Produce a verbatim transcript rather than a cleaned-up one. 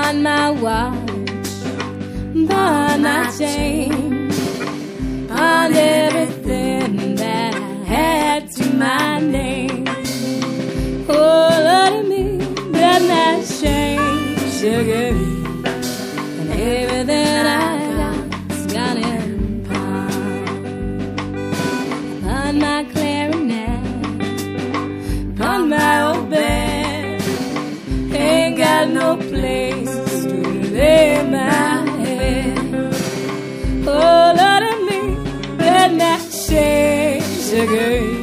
Bought my watch, bought my chain, bought everything that I had to my name. Oh, Lord, me, but not shame, sugar, and everything I got's got in pawn. Bought my clarinet, bought my old band, ain't got no place to lay my head. Oh, Lord, me, but not shame, sugar.